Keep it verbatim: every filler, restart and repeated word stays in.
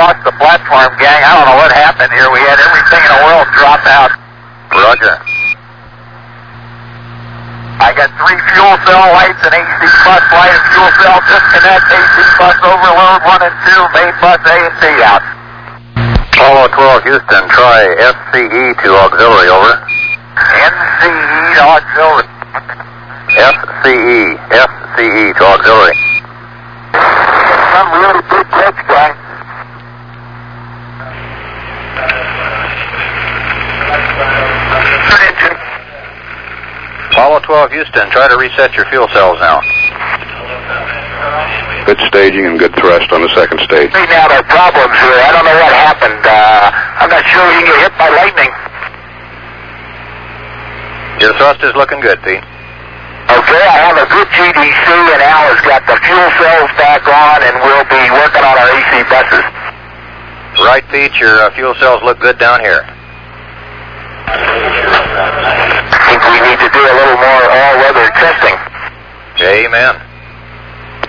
lost the platform, gang. I don't know what happened here. We had everything in the world drop out. Roger. I got three fuel cell lights, an A C bus light, and fuel cell disconnect, A C bus overload, one and two, main bus A and B out. Apollo twelve Houston, try S C E to auxiliary, over. N C E to auxiliary. S C E, S C E to auxiliary. Some really big pitch, gang. Apollo twelve Houston, try to reset your fuel cells now. Good staging and good thrust on the second stage. Right now there are problems here. I don't know what happened. Uh, I'm not sure you can get hit by lightning. Your thrust is looking good, Pete. Okay, I have a good G D C, and Al has got the fuel cells back on, and we'll be working on our A C buses. Right, Pete, your uh, fuel cells look good down here. I think we need to do a little more all-weather testing. Amen.